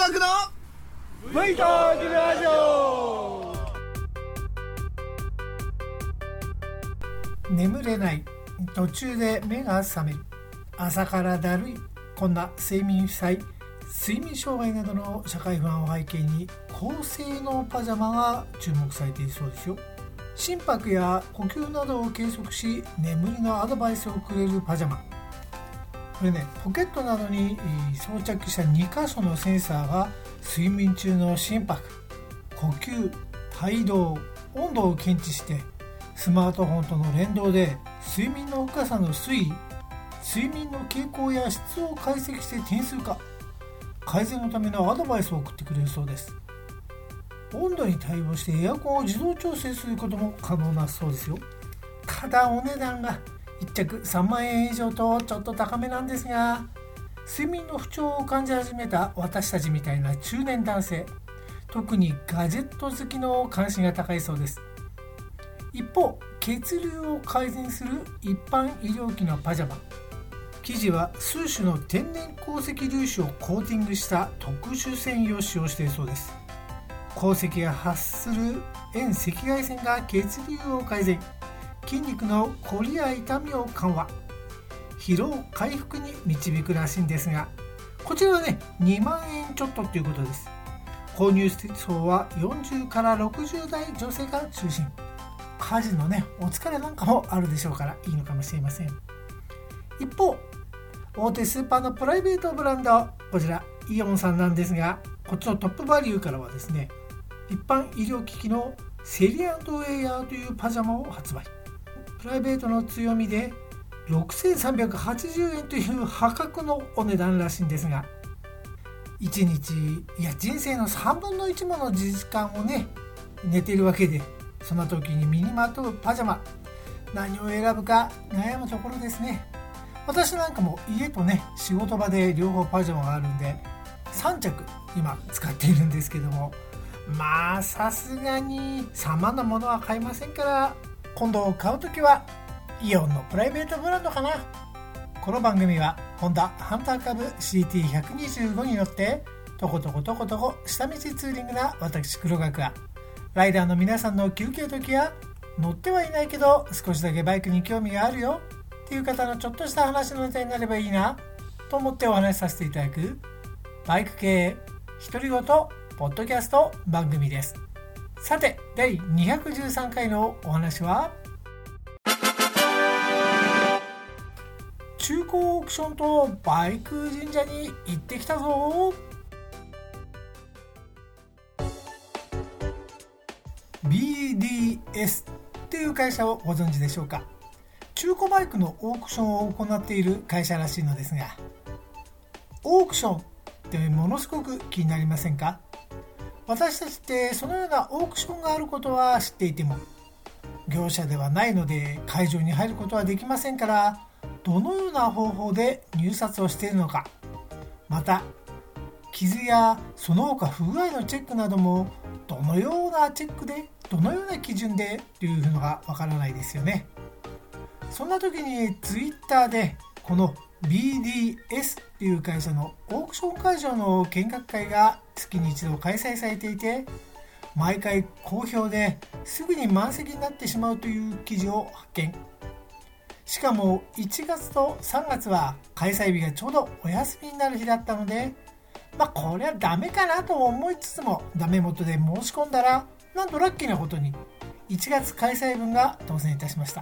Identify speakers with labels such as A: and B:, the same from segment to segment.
A: ワークの
B: ブイトークラジオ。
C: 眠れない、途中で目が覚める、朝からだるい、こんな睡眠負債、睡眠障害などの社会不安を背景に高性能パジャマが注目されているそうですよ。心拍や呼吸などを計測し、眠りのアドバイスをくれるパジャマ。これね、ポケットなどに装着した2箇所のセンサーが睡眠中の心拍、呼吸、体動、温度を検知して、スマートフォンとの連動で睡眠の深さの推移、睡眠の傾向や質を解析して点数化、改善のためのアドバイスを送ってくれるそうです。温度に対応してエアコンを自動調整することも可能なそうですよ。ただお値段が1着3万円以上とちょっと高めなんですが、睡眠の不調を感じ始めた私たちみたいな中年男性、特にガジェット好きの関心が高いそうです。一方、血流を改善する一般医療機のパジャマ。生地は数種の天然鉱石粒子をコーティングした特殊繊維を使用しているそうです。鉱石が発する遠赤外線が血流を改善、筋肉のこりや痛みを緩和、疲労回復に導くらしいんですが、こちらはね、2万円ちょっとということです。購入層は40から60代女性が中心。家事のね、お疲れなんかもあるでしょうからいいのかもしれません。一方、大手スーパーのプライベートブランド、こちらイオンさんなんですが、こっちのトップバリューからはですね、一般医療機器のセリ&エアーというパジャマを発売。プライベートの強みで6380円という破格のお値段らしいんですが、1日いや人生の3分の1もの時間をね、寝ているわけで、そんな時に身にまとうパジャマ、何を選ぶか悩むところですね。私なんかも家とね、仕事場で両方パジャマがあるんで3着今使っているんですけども、まあさすがに3万のものは買いませんから、今度買うときはイオンのプライベートブランドかな。この番組はホンダハンター株 CT125 に乗ってとことことことこ下道ツーリングな私黒学が、ライダーの皆さんの休憩時や乗ってはいないけど少しだけバイクに興味があるよっていう方のちょっとした話のネタになればいいなと思ってお話しさせていただくバイク系独り言ポッドキャスト番組です。さて、第213回のお話は、中古オークションとバイク神社に行ってきたぞ。 BDS っていう会社をご存知でしょうか。中古バイクのオークションを行っている会社らしいのですが、オークションってものすごく気になりませんか？私たちってそのようなオークションがあることは知っていても、業者ではないので会場に入ることはできませんから、どのような方法で入札をしているのか、また傷やその他不具合のチェックなどもどのようなチェックでどのような基準でというのがわからないですよね。そんな時にツイッターでこの BDS という会社のオークション会場の見学会が月に一度開催されていて、毎回好評ですぐに満席になってしまうという記事を発見。しかも1月と3月は開催日がちょうどお休みになる日だったので、これはダメかなと思いつつも、ダメ元で申し込んだら、なんとラッキーなことに1月開催分が当選いたしました。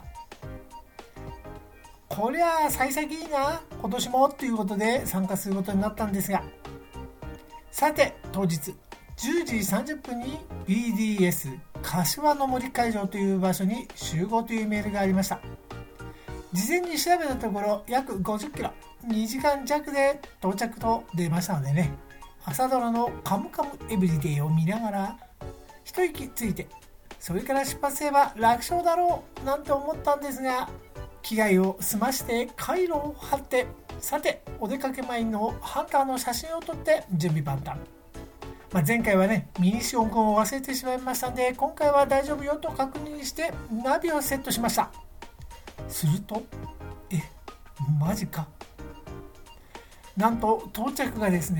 C: こりゃ幸先いいな、今年もということで参加することになったんですが、さて当日10時30分に BDS 柏の森会場という場所に集合というメールがありました。事前に調べたところ約50キロ、2時間弱で到着と出ましたのでね、朝ドラのカムカムエブリデイを見ながら一息ついて、それから出発すれば楽勝だろうなんて思ったんですが、着替えを済ましてカイロを貼って、さてお出かけ前のハンターの写真を撮って準備万端。前回はね、ミニシ音を忘れてしまいましたんで、今回は大丈夫よと確認してナビをセットしました。するとマジか、なんと到着がですね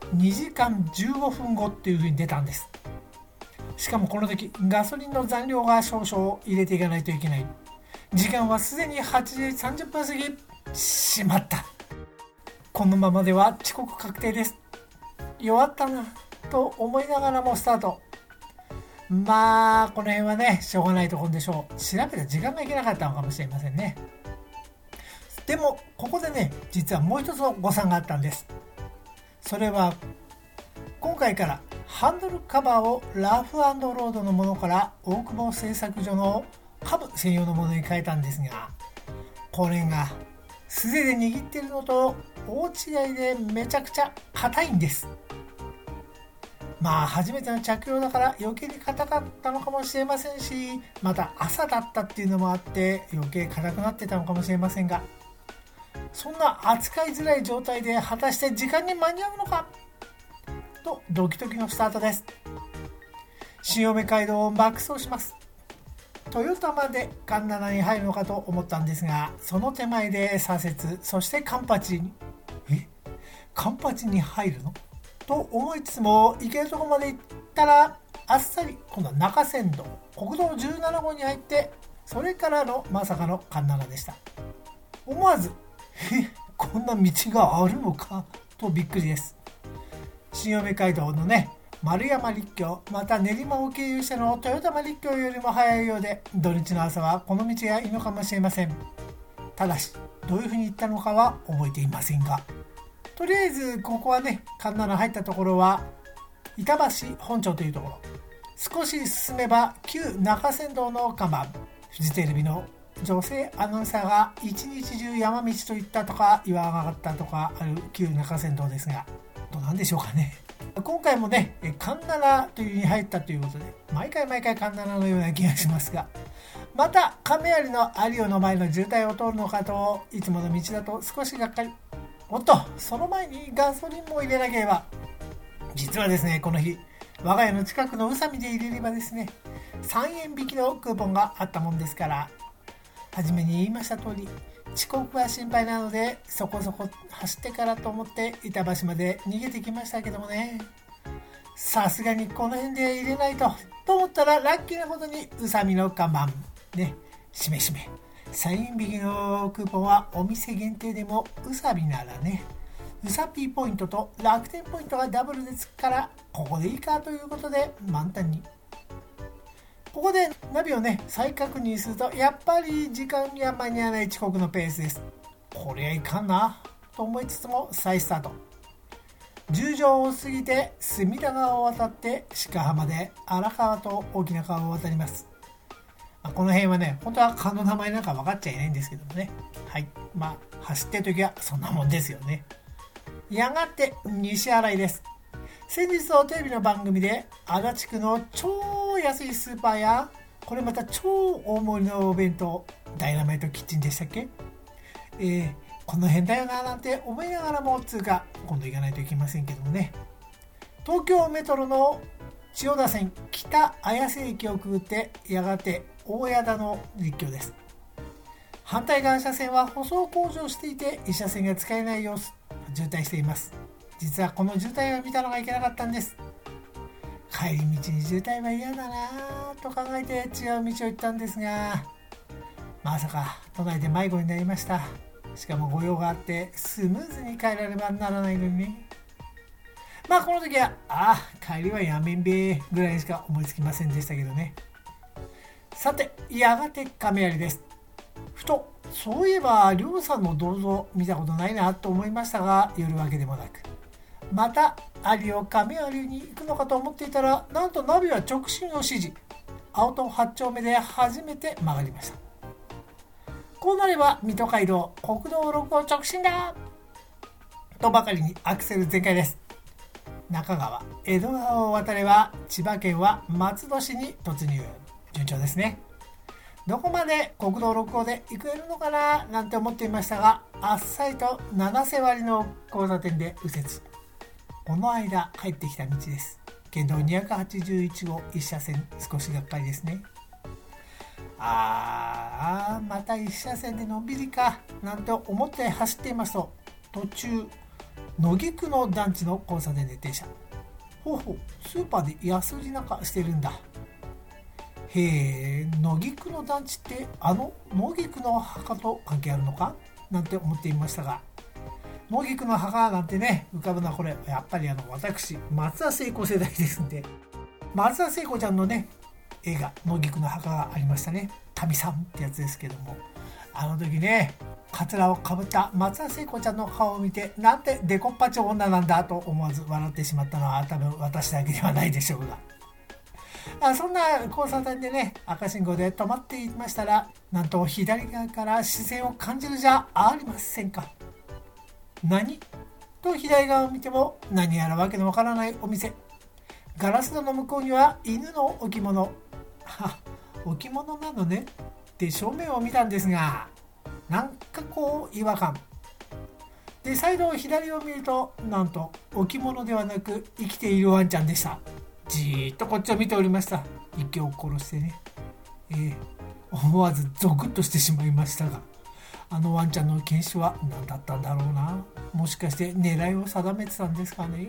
C: 2時間15分後っていう風に出たんです。しかもこの時ガソリンの残量が少々入れていかないといけない。時間はすでに8時30分過ぎ。しまった、このままでは遅刻確定です。弱ったなと思いながらもスタート。まあこの辺はねしょうがないところでしょう。調べた時間がいけなかったのかもしれませんね。でもここでね実はもう一つの誤算があったんです。それは今回からハンドルカバーをラフ&ロードのものから大久保製作所のハブ専用のものに変えたんですが、これが素手で握っているのと大違いでめちゃくちゃ硬いんです。まあ初めての着用だから余計に硬かったのかもしれませんし、また朝だったっていうのもあって余計硬くなってたのかもしれませんが、そんな扱いづらい状態で果たして時間に間に合うのかとドキドキのスタートです。新青梅街道を爆走します。豊田まで環七に入るのかと思ったんですが、その手前で左折、そして環八に環八に入るのと思いつつも、行けるところまで行ったらあっさり今度は中山道国道17号に入って、それからのまさかの環七でした。思わずこんな道があるのかとびっくりです。新青梅街道のね丸山陸橋、また練馬を経由しての豊玉陸橋よりも早いようで、土日の朝はこの道がいいのかもしれません。ただしどういうふうに行ったのかは覚えていませんが、とりあえずここはね環七入ったところは板橋本町というところ、少し進めば旧中山道の看板、フジテレビの女性アナウンサーが一日中山道と言ったとか言わなかったとかある旧中山道ですが、どうなんでしょうかね。今回もね環七というに入ったということで、毎回環七のような気がしますが、また亀有の有オの前の渋滞を通るのかといつもの道だと少しがっかり。おっと、その前にガソリンも入れなければ。実はですね、この日我が家の近くの宇佐美で入れればですね3円引きのクーポンがあったもんですから、初めに言いました通り遅刻が心配なのでそこそこ走ってからと思って板橋まで逃げてきましたけどもね、さすがにこの辺で入れないと思ったら、ラッキーなことに宇佐美の看板ね、しめしめ3円引きのクーポンはお店限定でも宇佐美ならね宇佐ピーポイントと楽天ポイントがダブルでつくから、ここでいいかということで満タンに。ここでナビをね再確認すると、やっぱり時間には間に合わない遅刻のペースです。これはいかんなと思いつつも再スタート。十条を過ぎて隅田川を渡って鹿浜で荒川と沖縄川を渡ります。この辺はね本当は川の名前なんか分かっちゃいないんですけどもね、はい、まあ走ってる時はそんなもんですよね。やがて西新井です。先日のテレビの番組で足立区の超安いスーパーや、これまた超大盛りのお弁当ダイナマイトキッチンでしたっけ、この辺だよななんて思いながらも今度行かないといけませんけどもね。東京メトロの千代田線北綾瀬駅をくぐってやがて大谷田の実況です。反対側車線は舗装工事をしていて1車線が使えない様子、渋滞しています。実はこの渋滞を見たのがいけなかったんです。帰り道に渋滞は嫌だなと考えて違う道を行ったんですが、まさか都内で迷子になりました。しかも御用があってスムーズに帰らねばならないのにね。まあこの時は帰りはやめんべぐらいしか思いつきませんでしたけどね。さてやがて亀有です。ふとそういえばりょうさんの銅像見たことないなと思いましたが、寄るわけでもなく、また有を亀有に行くのかと思っていたら、なんとナビは直進を指示。青戸8丁目で初めて曲がりました。こうなれば水戸街道国道6号直進だとばかりにアクセル全開です。中川江戸川を渡れば千葉県は松戸市に突入。順調ですね。どこまで国道6号で行けるのかななんて思っていましたが、あっさりと7瀬割りの交差点で右折。この間入ってきた道です。県道281号1車線、少しがっかりですね。また1車線でのんびりかなんて思って走っていますと、途中野木区の団地の交差点で停車。ほうほう、スーパーで安売りなんかしてるんだ。へえ、野木区の団地って野木区の墓と関係あるのかなんて思っていましたが、野木区の墓なんてね、浮かぶのはこれやっぱり私松田聖子世代ですんで、松田聖子ちゃんのね映画野木区の墓がありましたね。民さんってやつですけども、あの時ねカツラをかぶった松田聖子ちゃんの顔を見て、なんてデコッパチョ女なんだと思わず笑ってしまったのは多分私だけではないでしょうが、そんな交差点でね赤信号で止まっていましたら、なんと左側から視線を感じるじゃありませんか。何と左側を見ても何やらわけのわからないお店。ガラス戸の向こうには犬の置物。置物なのねって正面を見たんですが、なんかこう違和感で、再度左を見ると、なんと置物ではなく生きているワンちゃんでした。じーっとこっちを見ておりました。息を殺してね、思わずゾクッとしてしまいましたが、あのワンちゃんの犬種は何だったんだろうな。もしかして狙いを定めてたんですかね。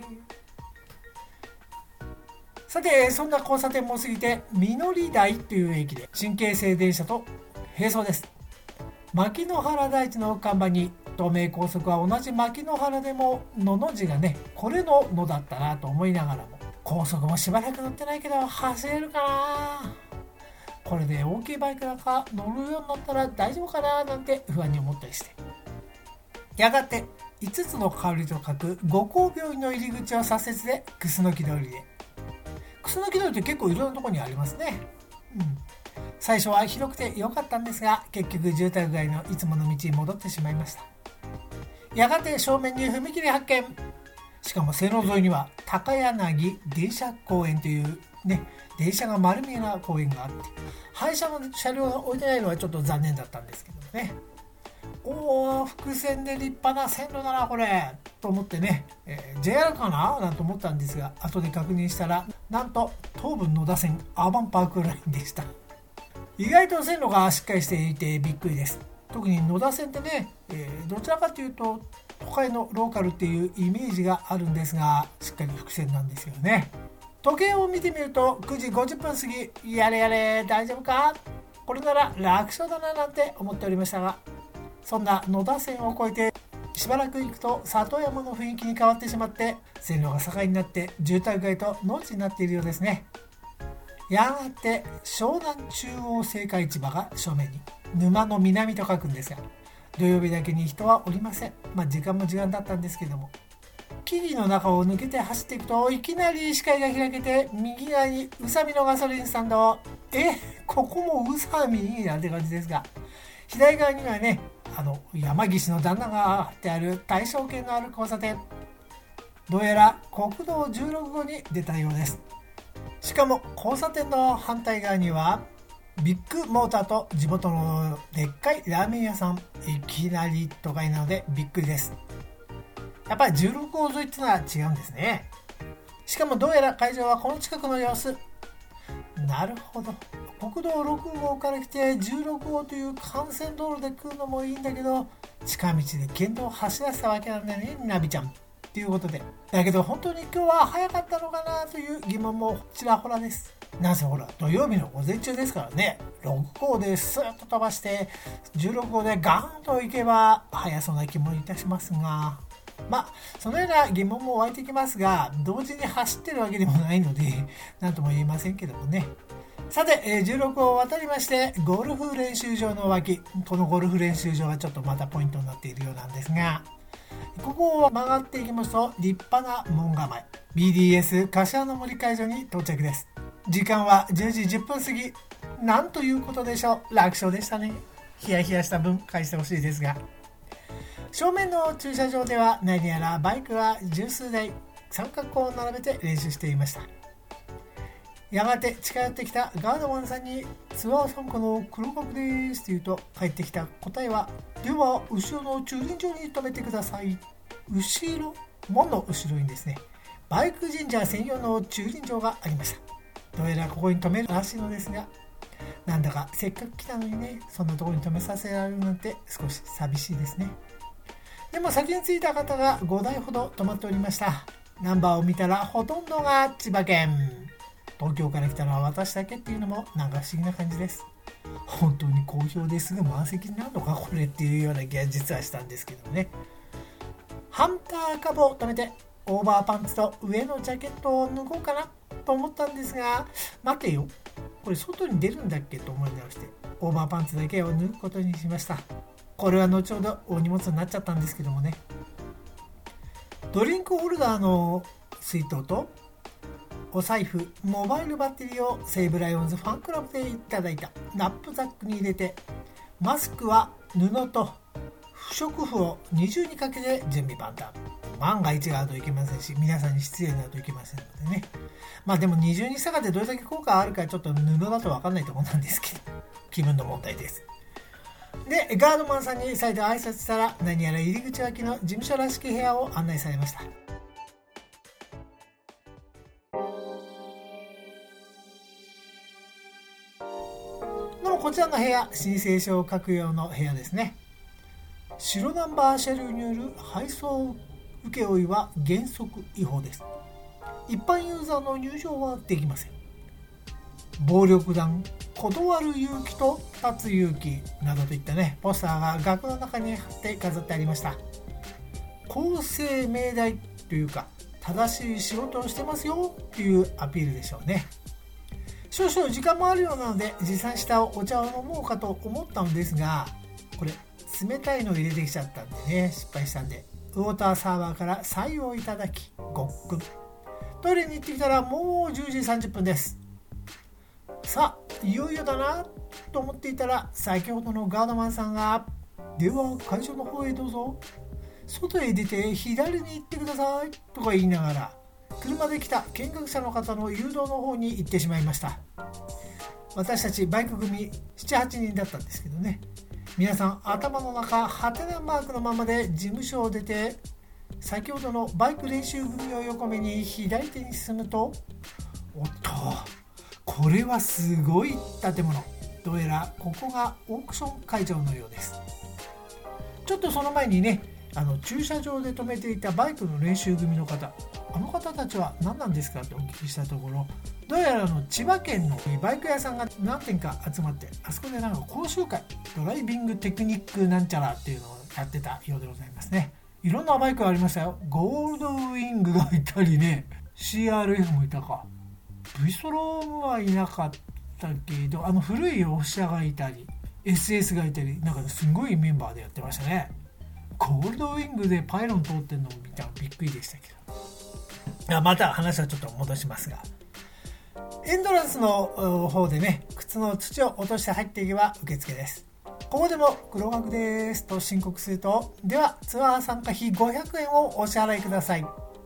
C: さて、そんな交差点も過ぎて実り台という駅で新京成電車と並走です。牧之原台地の看板に東名高速は同じ牧之原でものの字がね、これののだったなと思いながらも、高速もしばらく乗ってないけど走れるかな、これで大きいバイクなんか乗るようになったら大丈夫かななんて不安に思ったりして、やがて5つの香りと書く五香病院の入り口を左折で楠木通りで、楠木通りって結構いろんなところにありますね。最初は広くて良かったんですが、結局住宅街のいつもの道に戻ってしまいました。やがて正面に踏切発見。しかも線路沿いには高柳電車公園というね、電車が丸見えな公園があって、廃車の車両が置いてないのはちょっと残念だったんですけどね。伏線で立派な線路だなこれと思ってね、JR かななんて思ったんですが、後で確認したら、なんと東武野田線アーバンパークラインでした。意外と線路がしっかりしていてびっくりです。特に野田線ってね、どちらかというと都会のローカルっていうイメージがあるんですが、しっかり伏線なんですよね。時計を見てみると9時50分過ぎ、やれやれ大丈夫か、これなら楽勝だななんて思っておりましたが、そんな野田線を越えてしばらく行くと里山の雰囲気に変わってしまって、線路が境になって住宅街と農地になっているようですね。やがて湘南中央青果市場が正面に、沼の南と書くんですが、土曜日だけに人はおりません。時間も時間だったんですけども、木々の中を抜けて走っていくと、いきなり視界が開けて、右側に宇佐美のガソリンスタンド。ここも宇佐美なんて感じですが、左側にはね、山岸の旦那が貼ってある大正圏のある交差点。どうやら国道16号に出たようです。しかも交差点の反対側にはビッグモーターと地元のでっかいラーメン屋さん。いきなり都会なのでびっくりです。やっぱり16号沿いってのは違うんですね。しかもどうやら会場はこの近くの様子。なるほど、国道6号から来て16号という幹線道路で来るのもいいんだけど、近道で県道を走らせたわけなんだよね、ナビちゃんということで。だけど本当に今日は早かったのかなという疑問もちらほらです。なぜほら土曜日の午前中ですからね。6号でスーッと飛ばして16号でガーンと行けば早そうな気もいたしますが、そのような疑問も湧いてきますが、同時に走ってるわけでもないので何とも言えませんけどもね。さて、16号を渡りましてゴルフ練習場の脇、このゴルフ練習場がちょっとまたポイントになっているようなんですが、ここを曲がっていきますと立派な門構え、 BDS 柏の森会場に到着です。時間は10時10分過ぎ。なんということでしょう、楽勝でしたね。ヒヤヒヤした分返してほしいですが、正面の駐車場では何やらバイクが十数台三角形を並べて練習していました。やがて近寄ってきたガードマンさんに、ツアー参加の黒幕ですと言うと、返ってきた答えは、では後ろの駐輪場に停めてください。後ろ、門の後ろにですね、バイク神社専用の駐輪場がありました。どうやらここに停めるらしいのですが、なんだかせっかく来たのにね、そんなところに停めさせられるなんて少し寂しいですね。 でも先に着いた方が5台ほど止まっておりました。ナンバーを見たらほとんどが千葉県。東京から来たのは私だけっていうのもなんか不思議な感じです。本当に好評ですぐ満席になるのかこれっていうような気が実はしたんですけどね。ハンターカブを止めてオーバーパンツと上のジャケットを脱ごうかなと思ったんですが、待てよ、これ外に出るんだっけと思い直してオーバーパンツだけを脱ぐことにしました。これは後ほどお荷物になっちゃったんですけどもね。ドリンクホルダーの水筒とお財布、モバイルバッテリーを西武ライオンズファンクラブでいただいたナップザックに入れて、マスクは布と不織布を二重にかけて準備万端。万が一があるといけませんし、皆さんに失礼になるといけませんのでね。まあでも二重にしたかってどれだけ効果あるかちょっと布だと分かんないと思うんですけど、気分の問題です。で、ガードマンさんに再度挨拶したら、何やら入り口脇の事務所らしき部屋を案内されました。こちらの部屋、申請書を書く用の部屋ですね。白ナンバー車両による配送請負は原則違法です。一般ユーザーの入場はできません。暴力団断る勇気と立つ勇気などといったね、ポスターが額の中に貼って飾ってありました。公正命題というか、正しい仕事をしてますよというアピールでしょうね。少々時間もあるようなので持参したお茶を飲もうかと思ったのですが、これ冷たいのを入れてきちゃったんでね、失敗したんでウォーターサーバーから白湯をいただきごっくん。トイレに行ってきたらもう10時30分です。さあいよいよだなと思っていたら、先ほどのガードマンさんが、では会場の方へどうぞ、外へ出て左に行ってくださいとか言いながら、車で来た見学者の方の誘導の方に行ってしまいました。私たちバイク組 7,8 人だったんですけどね、皆さん頭の中ハテナマークのままで事務所を出て、先ほどのバイク練習組を横目に左手に進むと、おっとこれはすごい建物。どうやらここがオークション会場のようです。ちょっとその前にね、駐車場で止めていたバイクの練習組の方、あの方たちは何なんですかとお聞きしたところ、どうやら千葉県のバイク屋さんが何店か集まって、あそこでなんか講習会、ドライビングテクニックなんちゃらっていうのをやってたようでございますね。いろんなバイクがありましたよ。ゴールドウィングがいたりね、 CRF もいたか、 V ストロームはいなかったけど、古いオフ車がいたり SS がいたり、なんかすごいメンバーでやってましたね。ゴールドウィングでパイロン通ってるのを見たらびっくりでしたけど、また話はちょっと戻しますが、エントランスの方でね、靴の土を落として入っていけば受付です。ここでも黒額ですと申告すると、ではツアー参加費500円をお支払いください。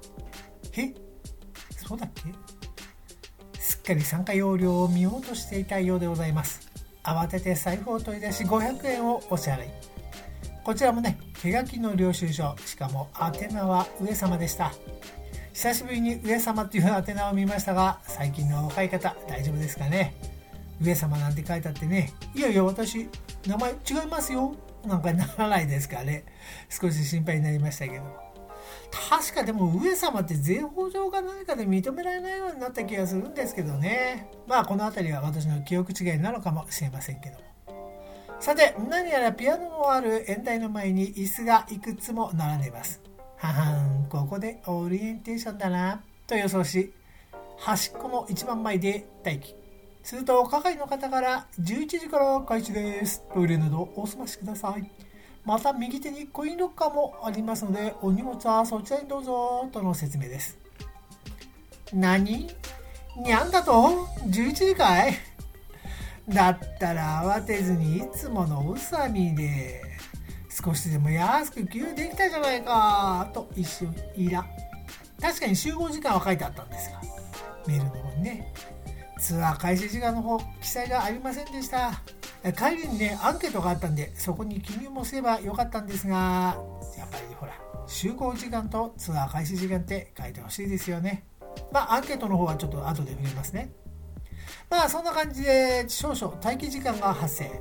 C: そうだっけ。すっかり参加要領を見ようとしていたようでございます。慌てて財布を取り出し500円をお支払い。こちらもね、手書きの領収書、しかも宛名は上様でした。久しぶりに上様っていう宛名を見ましたが、最近の若い方大丈夫ですかね。上様なんて書いてあってね、いやいや私名前違いますよなんかならないですからね、少し心配になりましたけど、確かでも上様って税法上か何かで認められないようになった気がするんですけどね。この辺りは私の記憶違いなのかもしれませんけども。さて、何やらピアノのある演台の前に椅子がいくつも並んでいます。ここでオリエンテーションだなと予想し、端っこの一番前で待機すると、係の方から11時から開始です、トイレなどお済ましください、また右手にコインロッカーもありますのでお荷物はそちらにどうぞとの説明です。何？にゃんだと11時かい？だったら慌てずにいつもの宇佐美で少しでも安く給油できたじゃないかと一瞬イラ。確かに集合時間は書いてあったんですが、メールの方にね、ツアー開始時間の方記載がありませんでした。帰りにねアンケートがあったんで、そこに記入もすればよかったんですが、やっぱりほら集合時間とツアー開始時間って書いてほしいですよね。アンケートの方はちょっと後で触れますね。そんな感じで少々待機時間が発生。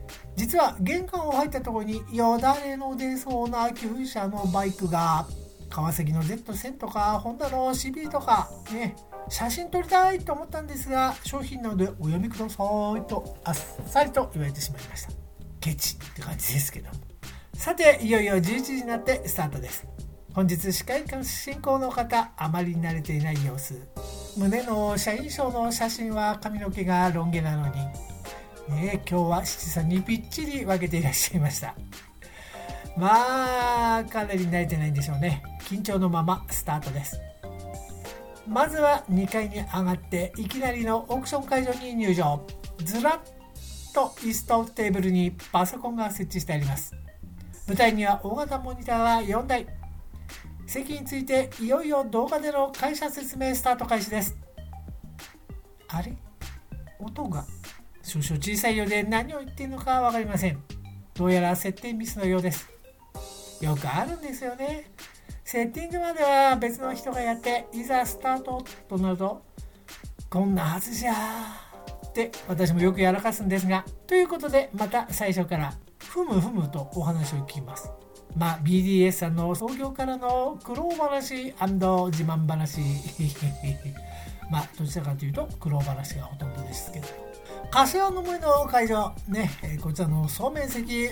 C: 実は玄関を入ったところによだれの出そうな旧車のバイクが、川崎の Z1000 とかホンダの CB とかね、写真撮りたいと思ったんですが、商品なのでお読みくださいとあっさりと言われてしまいました。ケチって感じですけども。さて、いよいよ11時になってスタートです。本日司会進行の方、あまり慣れていない様子。胸の社員証の写真は髪の毛がロン毛なのにね、今日は七三にぴっちり分けていらっしゃいました。まあかなり慣れてないんでしょうね。緊張のままスタートです。まずは2階に上がっていきなりのオークション会場に入場。ずらっと椅子とテーブルにパソコンが設置してあります。舞台には大型モニターが4台。席についていよいよ動画での会社説明スタート開始です。あれ、音が少々小さいようで何を言っているのか分かりません。どうやら設定ミスのようです。よくあるんですよね。セッティングまでは別の人がやって、いざスタートとなると、こんなはずじゃーって私もよくやらかすんですが、ということでまた最初からふむふむとお話を聞きます。BDS さんの創業からの苦労話&自慢話どちらかというと苦労話がほとんどですけど、柏の森の会場ね、こちらの総面積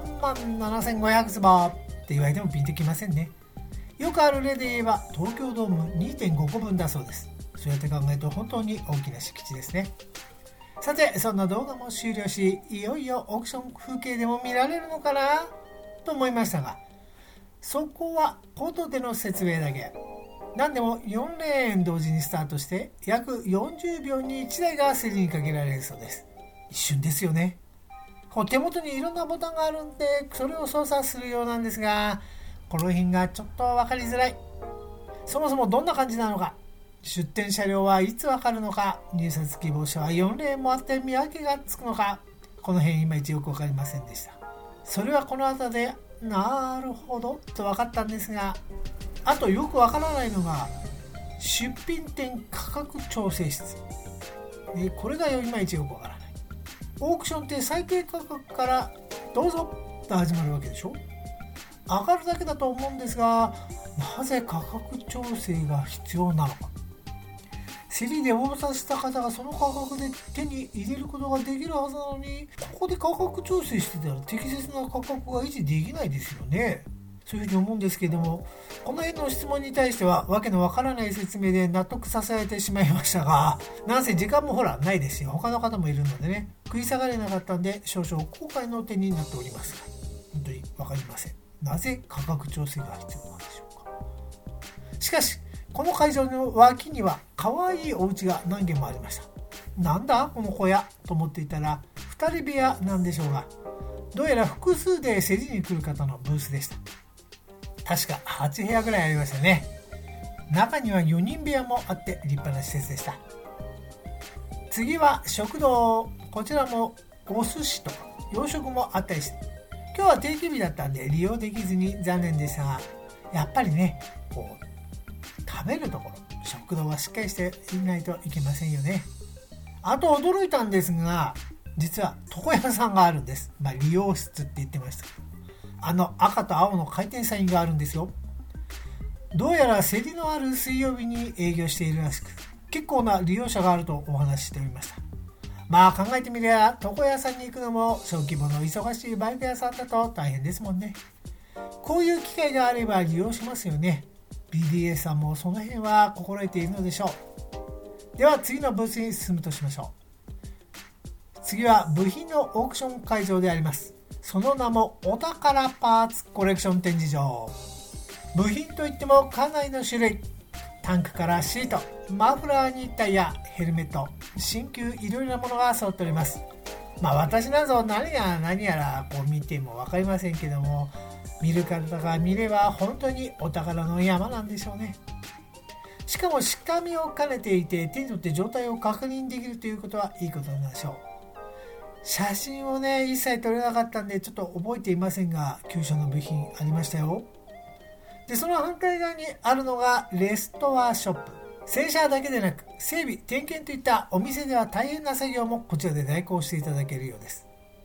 C: 37,500坪って言われてもピンときませんね。よくある例で言えば東京ドーム 2.5 個分だそうです。そうやって考えると本当に大きな敷地ですね。さて、そんな動画も終了し、いよいよオークション風景でも見られるのかなと思いましたが、そこは口頭での説明だけ。何でも4レーン同時にスタートして約40秒に1台が競りにかけられるそうです。一瞬ですよね。手元にいろんなボタンがあるんで、それを操作するようなんですが、この辺がちょっと分かりづらい。そもそもどんな感じなのか、出展車両はいつ分かるのか、入札希望者は4レーンもあって見分けがつくのか、この辺いまいちよく分かりませんでした。それはこの後でなるほどと分かったんですが、あとよく分からないのが出品店価格調整室、これがいまいちよく分からない。オークションって最低価格からどうぞと始まるわけでしょ。上がるだけだと思うんですが、なぜ価格調整が必要なのか。競りで応募させた方がその価格で手に入れることができるはずなのに、ここで価格調整してたら適切な価格が維持できないですよね。そういうふうに思うんですけれども、この辺の質問に対してはわけのわからない説明で納得させられてしまいましたが、なんせ時間もないですよ。他の方もいるのでね、食い下がれなかったんで少々後悔の点になっておりますが、本当にわかりません。なぜ価格調整が必要なんでしょうか。しかしこの会場の脇には可愛いお家が何軒もありました。なんだこの小屋と思っていたら2人部屋なんでしょうが、どうやら複数で競りに来る方のブースでした。確か8部屋ぐらいありましたね。中には4人部屋もあって立派な施設でした。次は食堂。こちらもお寿司とか洋食もあったりして、今日は定休日だったんで利用できずに残念でしたが、やっぱりね、食べるところ、食堂はしっかりしていないといけませんよね。あと驚いたんですが、実は床屋さんがあるんです。理容室って言ってましたけど、赤と青の回転サインがあるんですよ。どうやら競りのある水曜日に営業しているらしく、結構な利用者があるとお話ししておりました。考えてみれば床屋さんに行くのも小規模の忙しいバイク屋さんだと大変ですもんね。こういう機会があれば利用しますよね。BDS さんもその辺は心得ているのでしょう。では次のブースに進むとしましょう。次は部品のオークション会場であります。その名もお宝パーツコレクション展示場。部品といってもかなりの種類、タンクからシート、マフラーにタイヤ、ヘルメット、新旧いろいろなものが揃っております。私など何が何やら見ても分かりませんけども、見る方が見れば本当にお宝の山なんでしょうね。しかも仕紙を兼ねていて、手に取って状態を確認できるということはいいことなんでしょう。写真を一切撮れなかったんでちょっと覚えていませんが、旧車の部品ありましたよ。で、その反対側にあるのがレストアショップ。洗車だけでなく整備、点検といったお店では大変な作業もこちらで代行していただけるようです。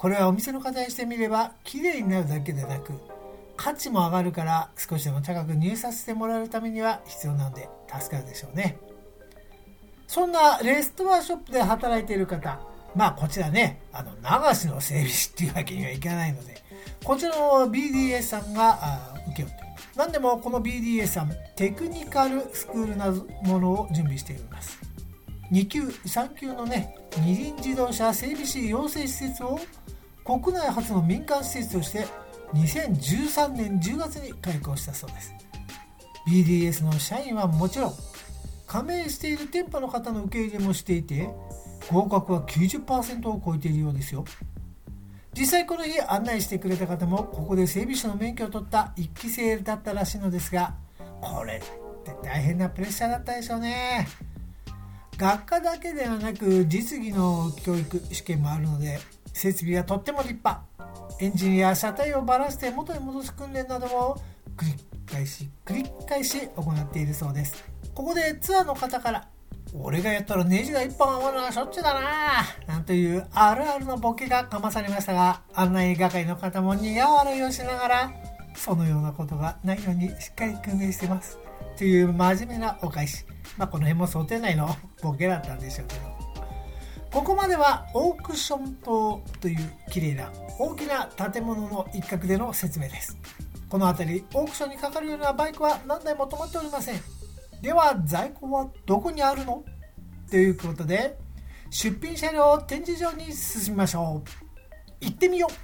C: これはお店の方にしてみれば綺麗になるだけでなく価値も上がるから、少しでも高く入札してもらうためには必要なので助かるでしょうね。そんなレストランショップで働いている方、こちらね、流しの整備士っていうわけにはいかないので、こちらの BDS さんが請け負っています。何でもこの BDS さん、テクニカルスクールなものを準備しています。2級3級のね、二輪自動車整備士養成施設を国内初の民間施設として2013年10月に開校したそうです。 BDS の社員はもちろん、加盟している店舗の方の受け入れもしていて、合格は 90% を超えているようですよ。実際この日案内してくれた方も、ここで整備士の免許を取った1期生だったらしいのですが、これって大変なプレッシャーだったでしょうね。学科だけではなく実技の教育試験もあるので、設備はとっても立派。エンジンや車体をばらして元に戻す訓練なども繰り返し行っているそうです。ここでツアーの方から、俺がやったらネジが1本合わないのはしょっちゅうだななんというあるあるのボケがかまされましたが、案内係の方も苦笑いをしながら、そのようなことがないようにしっかり訓練してますという真面目なお返し。この辺も想定内のボケだったんでしょうけど、ここまではオークション棟という綺麗な大きな建物の一角での説明です。この辺りオークションにかかるようなバイクは何台も止まっておりません。では在庫はどこにあるのということで、出品車両展示場に進みましょう。行ってみよう。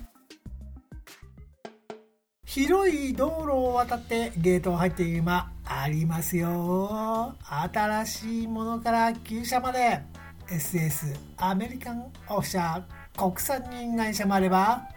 C: 広い道路を渡ってゲートを入っている今ありますよ。新しいものから旧車まで SS アメリカンオフィシャー国産認会車もあれば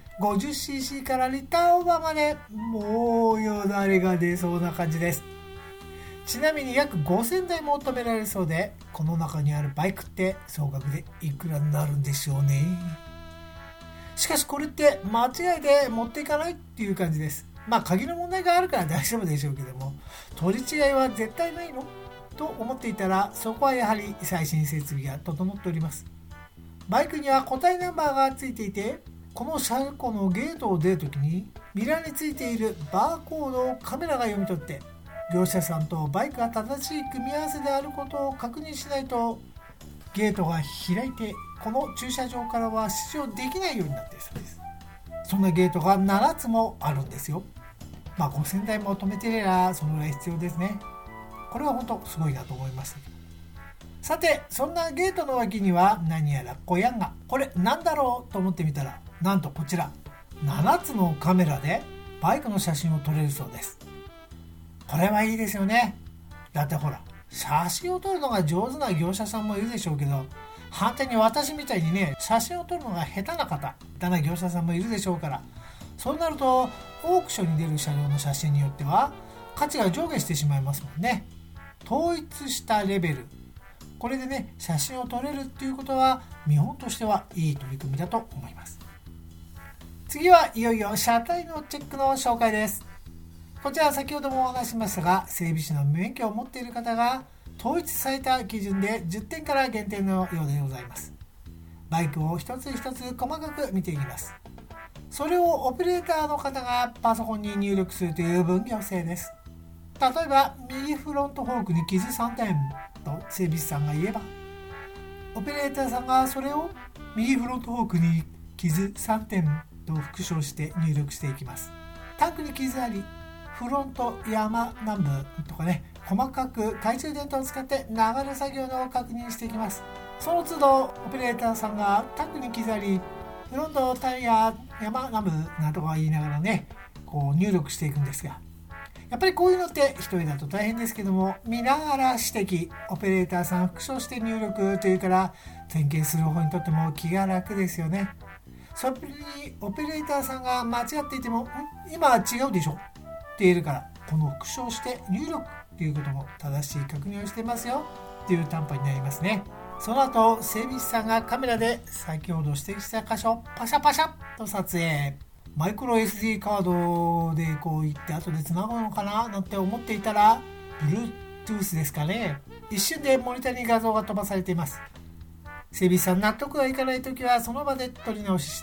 C: 50cc からリッターオーバーまで、もうよだれが出そうな感じです。ちなみに約5000台も止められるそうで、この中にあるバイクって総額でいくらになるんでしょうね。しかしこれって間違いで持っていかないっていう感じです。鍵の問題があるから大丈夫でしょうけども、取り違いは絶対ないのと思っていたら、そこはやはり最新設備が整っております。バイクには個体ナンバーがついていて、この車庫のゲートを出るときにミラーについているバーコードをカメラが読み取って、業者さんとバイクが正しい組み合わせであることを確認しないと、ゲートが開いてこの駐車場からは出場できないようになっているそうです。そんなゲートが7つもあるんですよ。5000台も止めていればそのぐらい必要ですね。これは本当すごいなと思いました。さて、そんなゲートの脇には何やら小屋が、これなんだろうと思ってみたら、なんとこちら7つのカメラでバイクの写真を撮れるそうです。これはいいですよね。だってほら、写真を撮るのが上手な業者さんもいるでしょうけど、反対に私みたいにね、写真を撮るのが下手な方、下手な業者さんもいるでしょうから、そうなるとオークションに出る車両の写真によっては価値が上下してしまいますもんね。統一したレベル、これでね、写真を撮れるっていうことは見本としてはいい取り組みだと思います。次はいよいよ車体のチェックの紹介です。こちらは先ほどもお話ししましたが、整備士の免許を持っている方が統一された基準で10点から減点のようでございます。バイクを一つ一つ細かく見ていきます。それをオペレーターの方がパソコンに入力するという分業制です。例えば右フロントフォークに傷3点と整備士さんが言えば、オペレーターさんがそれを右フロントフォークに傷3点と復唱して入力していきます。タンクに傷あり、フロント山南部とかね、細かく懐中電灯を使って流れ作業の確認していきます。その都度オペレーターさんがタンクに刻り、フロントタイヤ山南部などとか言いながらね、こう入力していくんですが、やっぱりこういうのって一人だと大変ですけども、見ながら指摘、オペレーターさん復唱して入力というから点検する方にとっても気が楽ですよね。それにオペレーターさんが間違っていても、今は違うでしょって言えるから、この復唱して入力っていうことも正しい確認をしてますよっていう担保になりますね。その後整備士さんがカメラで先ほど指摘した箇所パシャパシャと撮影。マイクロ SD カードでこういって後でつなぐのかななんて思っていたら、 Bluetooth ですかね。一瞬でモニターに画像が飛ばされています。整備士さん納得がいかないときはその場で撮り直しして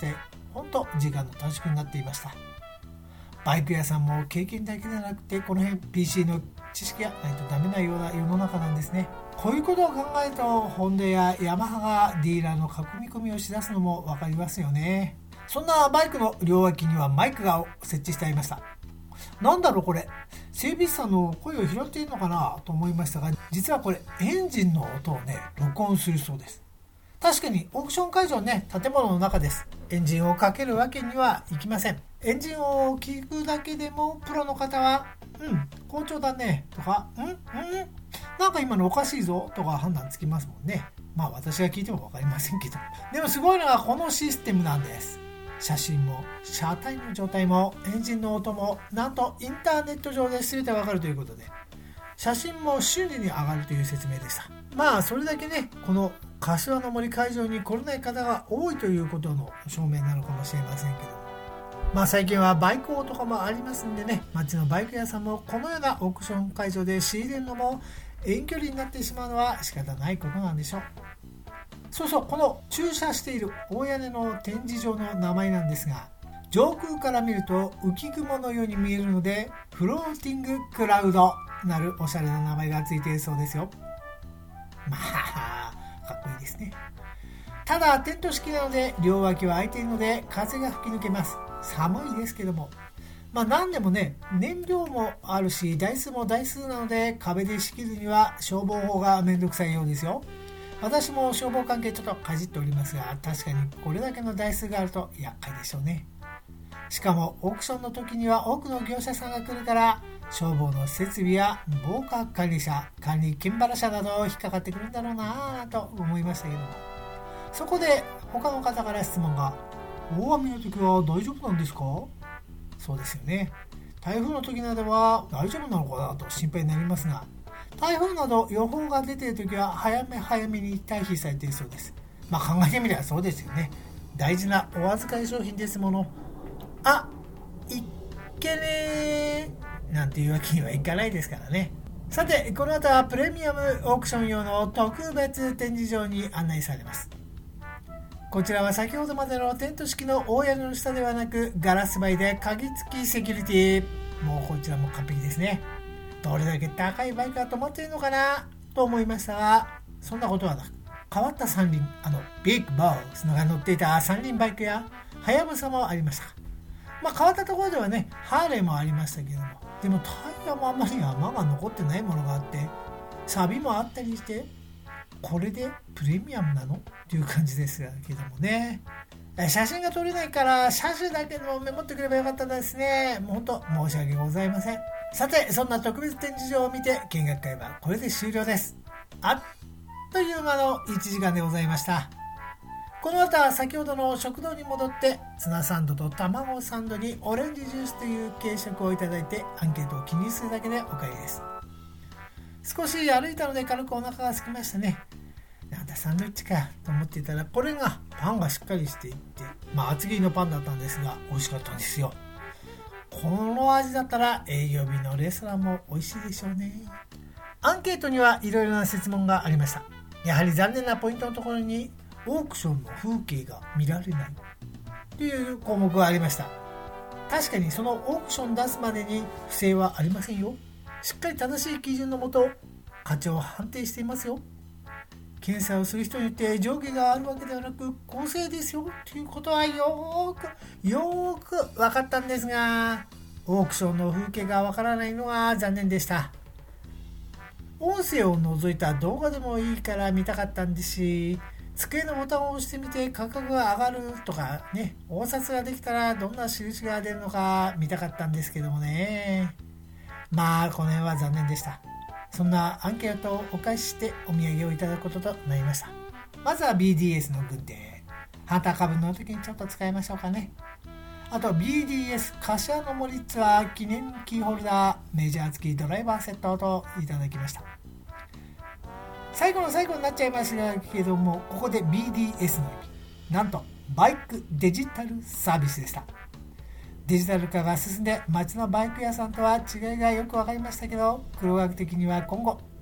C: 本当時間の短縮になっていました。バイク屋さんも経験だけではなくてこの辺 PC の知識がないとダメなような世の中なんですね。こういうことを考えるとホンダやヤマハがディーラーの囲み込みをしだすのも分かりますよね。そんなバイクの両脇にはマイクが設置してありました。なんだろうこれ、整備士さんの声を拾っているのかなと思いましたが、実はこれエンジンの音をね録音するそうです。確かにオークション会場ね、建物の中です。エンジンをかけるわけにはいきません。エンジンを聞くだけでもプロの方は好調だねとかなんか今のおかしいぞとか判断つきますもんね。まあ私が聞いても分かりませんけど、でもすごいのがこのシステムなんです。写真も車体の状態もエンジンの音もなんとインターネット上で全て分かるということで、写真も瞬時に上がるという説明でした。まあそれだけね、この柏の森会場に来れない方が多いということの証明なのかもしれませんけども、まあ最近はバイク王とかもありますんでね、街のバイク屋さんもこのようなオークション会場で仕入れるのも遠距離になってしまうのは仕方ないことなんでしょう。そうそう、この駐車している大屋根の展示場の名前なんですが、上空から見ると浮雲のように見えるのでフローティングクラウドなるおしゃれな名前がついているそうですよ。まあかっこいいですね。ただテント式なので両脇は開いているので風が吹き抜けます。寒いですけども、まあ何でもね、燃料もあるし台数も台数なので壁で仕切るには消防法がめんどくさいようですよ。私も消防関係ちょっとかじっておりますが、確かにこれだけの台数があると厄介でしょうね。しかもオークションの時には多くの業者さんが来るから消防の設備や防火管理者、管理金払者など引っかかってくるんだろうなと思いましたけども、そこで他の方から質問が、大雨の時は大丈夫なんですか？そうですよね。台風の時などは大丈夫なのかなと心配になりますが、台風など予報が出ている時は早め早めに退避されているそうです。まあ考えてみればそうですよね。大事なお預かり商品ですもの。いっけねーなんていうわけにはいかないですからね。さてこの後はプレミアムオークション用の特別展示場に案内されます。こちらは先ほどまでのテント式の大屋根の下ではなくガラス張りで鍵付きセキュリティ、もうこちらも完璧ですね。どれだけ高いバイクが止まっているのかなと思いましたが、そんなことはなく、変わった三輪、ビッグボスのが乗っていた三輪バイクやハヤブサもありました。まあ変わったところではね、ハーレーもありましたけども、でもタイヤもあんまり山が残ってないものがあって、錆もあったりして、これでプレミアムなのっていう感じですけどもね。写真が撮れないから車種だけでもメモってくればよかったですね。もう本当申し訳ございません。さてそんな特別展示場を見て見学会はこれで終了です。あっという間の1時間でございました。この後は先ほどの食堂に戻ってツナサンドと卵サンドにオレンジジュースという軽食をいただいてアンケートを記入するだけでお帰りです。少し歩いたので軽くお腹が空きましたね。なんだサンドイッチかと思っていたら、これがパンがしっかりしていて、厚切りのパンだったんですが美味しかったんですよ。この味だったら営業日のレストランも美味しいでしょうね。アンケートにはいろいろな質問がありました。やはり残念なポイントのところにオークションの風景が見られないという項目がありました。確かにそのオークション出すまでに不正はありませんよ。しっかり正しい基準のもと価値を判定していますよ。検査をする人によって上下があるわけではなく公正ですよということはよーく分かったんですが、オークションの風景が分からないのが残念でした。音声を除いた動画でもいいから見たかったんですし、机のボタンを押してみて価格が上がるとかね、応札ができたらどんな印が出るのか見たかったんですけどもね。この辺は残念でした。そんなアンケートをお返ししてお土産をいただくこととなりました。まずは BDS の軍手、ハンター株の時にちょっと使いましょうかね。あと BDS 柏の森ツアー記念キーホルダーメジャー付きドライバーセットといただきました。最後の最後になっちゃいましたけども、ここで BDS の意味、なんとバイクデジタルサービスでした。デジタル化が進んで街のバイク屋さんとは違いがよく分かりましたけど、黒学的には今後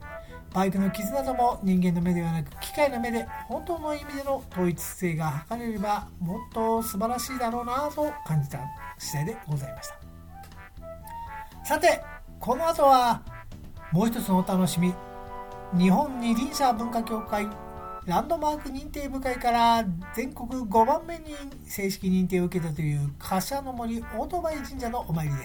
C: バイクの傷なども人間の目ではなく機械の目で本当の意味での統一性が測れればもっと素晴らしいだろうなと感じた次第でございました。さてこの後はもう一つのお楽しみ、日本二輪車文化協会ランドマーク認定部会から全国5番目に正式認定を受けたという柏の森オートバイ神社のお参りです。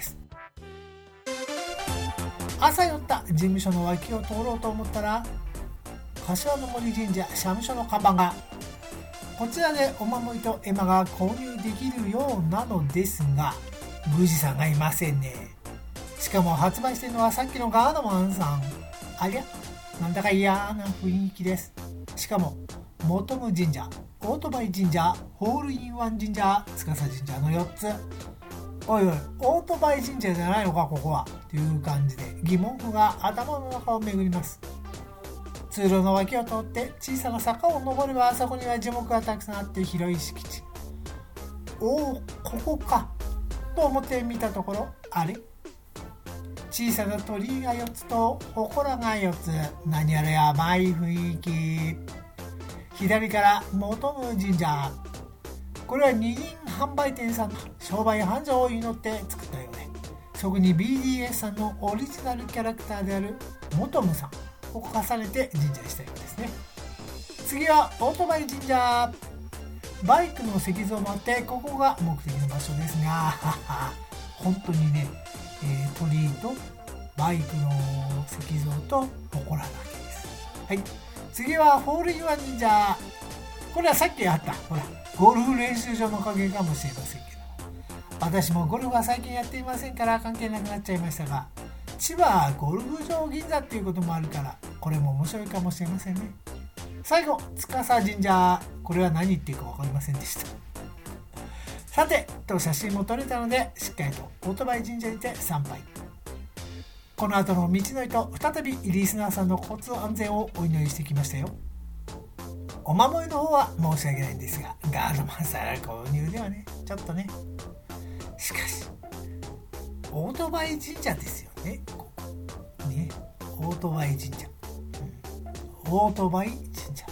C: 朝寄った事務所の脇を通ろうと思ったら柏の森神社社務所の看板が、こちらでお守りと絵馬が購入できるようなのですが宮司さんがいませんね。しかも発売しているのはさっきのガードマンさん。ありゃ、なんだか嫌な雰囲気です。しかも本武神社、オートバイ神社、ホールインワン神社、司神社の4つ。おいおい、オートバイ神社じゃないのかここはという感じで疑問符が頭の中を巡ります。通路の脇を通って小さな坂を登ればあそこには樹木がたくさんあって広い敷地。おお、ここかと思ってみたところ、あれ、小さな鳥居が4つと祠が4つ、何やらやばい雰囲気。左から本武神社、これは二輪販売店さんの商売繁盛を祈って作ったようで、そこに BDS さんのオリジナルキャラクターである本武さんを重ねて神社にしたようですね。次はオートバイ神社、バイクの石像もあってここが目的の場所ですが本当にね、鳥居とバイクの石像と祠だけです。はい、次はホールインワン神社、これはさっきあったほらゴルフ練習場のおかげかもしれませんけど、私もゴルフは最近やっていませんから関係なくなっちゃいましたが、千葉ゴルフ場銀座っていうこともあるからこれも面白いかもしれませんね。最後司神社、これは何言っていうか分かりませんでした。さてと写真も撮れたのでしっかりとオートバイ神社にて参拝。この後の道のりと再びリスナーさんの交通安全をお祈りしてきましたよ。お守りの方は申し訳ないんですがガードマンさら購入ではねちょっとね。しかしオートバイ神社ですよね、ここね、オートバイ神社、オートバイ神社、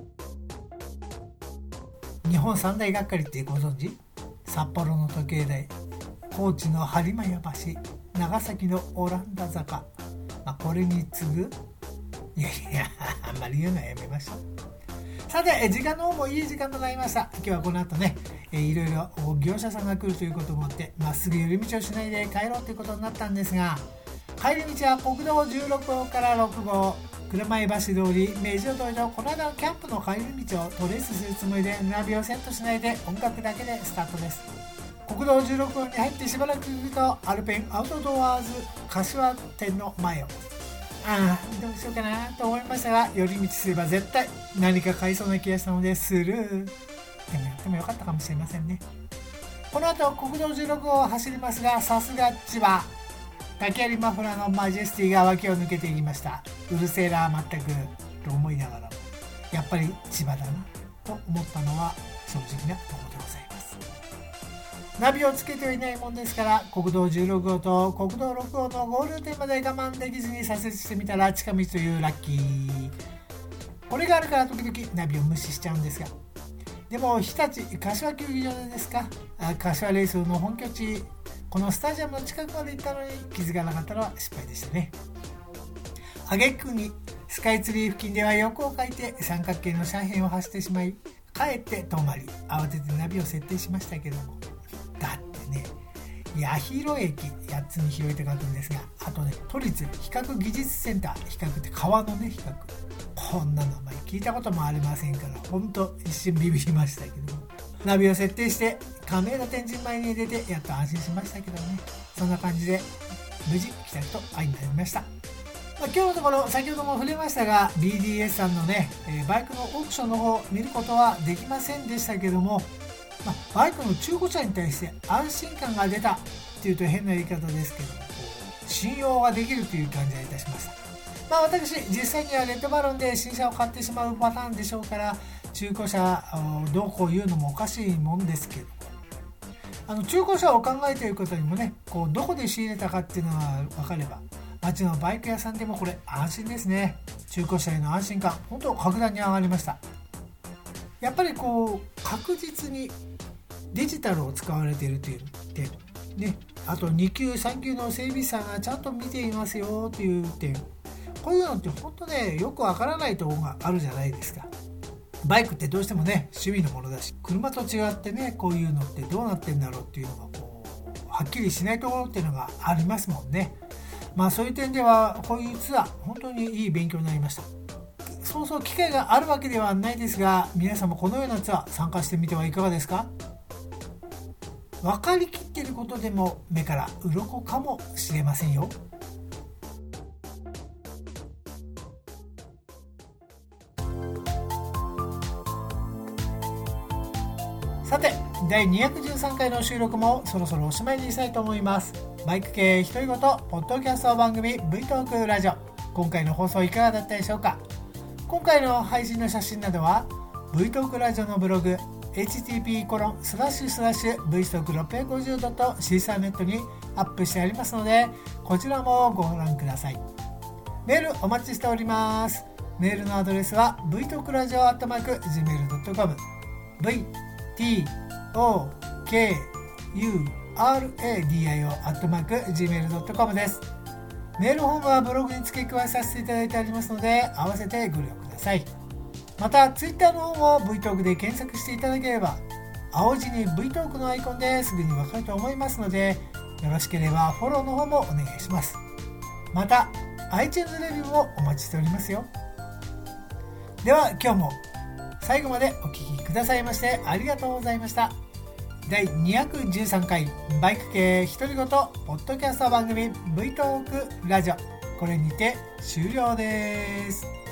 C: 日本三大がっかりってご存知？札幌の時計台、高知の播磨屋橋、長崎のオランダ坂、これに次ぐ、いやあんまり言うのはやめましょう。さて時間の方もいい時間となりました。今日はこの後ね、いろいろ業者さんが来るということもあってまっすぐ寄り道をしないで帰ろうということになったんですが、帰り道は国道16号から6号車井橋通り明治通りとこの間のキャンプの帰り道をトレースするつもりでナビをセットしないで音楽だけでスタートです。国道16号に入ってしばらく行くとアルペンアウトドアーズ柏店の前をどうしようかなと思いましたが、寄り道すれば絶対何か買いそうな気がしたのでスルー。でもやってもよかったかもしれませんね。この後国道16号を走りますが、さすが千葉、竹槍マフラーのマジェスティが脇を抜けていきました。うるせえな全くと思いながらもやっぱり千葉だなと思ったのは正直なところでございます。ナビをつけてはいないもんですから国道16号と国道6号の合流点まで我慢できずに左折してみたら近道というラッキー。これがあるから時々ナビを無視しちゃうんですが、でも日立柏球技場でですか、柏レースの本拠地、このスタジアムの近くまで行ったのに気づかなかったのは失敗でしたね。挙句にスカイツリー付近では横を書いて三角形の斜辺を走ってしまいかえって遠回り、慌ててナビを設定しましたけども、だってね八広駅8つに広いと書くんですが、あとね都立比較技術センター、比較って川のね比較、こんな名前聞いたこともありませんからほんと一瞬ビビりましたけども、ナビを設定して亀戸天神前に出てやっと安心しましたけどね。そんな感じで無事来た人愛になりました。今日のところ先ほども触れましたが BDS さんのねバイクのオークションの方見ることはできませんでしたけども、バイクの中古車に対して安心感が出たっていうと変な言い方ですけども、信用ができるという感じがいたしました。私実際にはレッドバロンで新車を買ってしまうパターンでしょうから、中古車どうこう言うのもおかしいもんですけど、中古車を考えている方にもねどこで仕入れたかっていうのが分かれば街のバイク屋さんでもこれ安心ですね。中古車への安心感本当格段に上がりました。やっぱり確実にデジタルを使われているという点ね、あと2級3級の整備士さんがちゃんと見ていますよという点、こういうのって本当ねよくわからないところがあるじゃないですか。バイクってどうしてもね趣味のものだし、車と違ってねこういうのってどうなってんだろうっていうのがはっきりしないところっていうのがありますもんね。そういう点ではこういうツアー本当にいい勉強になりました。そうそう機会があるわけではないですが、皆さんもこのようなツアー参加してみてはいかがですか。分かりきっていることでも目から鱗かもしれませんよ。さて第213回の収録もそろそろおしまいにしたいと思います。バイク系独り言ポッドキャスト番組 V トークラジオ、今回の放送いかがだったでしょうか。今回の配信の写真などは V トークラジオのブログ http://vstock650.caesarnet にアップしてありますので、こちらもご覧ください。メールお待ちしております。メールのアドレスは vtalkradio@gmail.com vtokuradio@gmail.com です。メールフォームはブログに付け加えさせていただいてありますので、合わせてご利用ください。またツイッターの方も V トークで検索していただければ、青字に V トークのアイコンですぐにわかると思いますので、よろしければフォローの方もお願いします。また iTunes レビューもお待ちしておりますよ。では今日も最後までお聞きくださいましてありがとうございました。第213回バイク系独り言ポッドキャスト番組 V トークラジオ、これにて終了です。